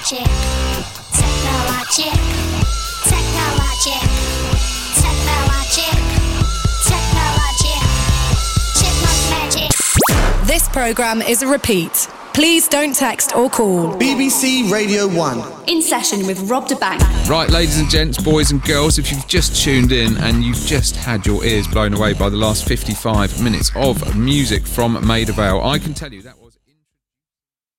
Technologic, technologic, technologic, technologic, technologic, chipmunk magic. This programme is a repeat. Please don't text or call. BBC Radio 1. In session with Rob de Bank. Right, ladies and gents, boys and girls, if you've just tuned in and you've just had your ears blown away by the last 55 minutes of music from Maida Vale, I can tell you that was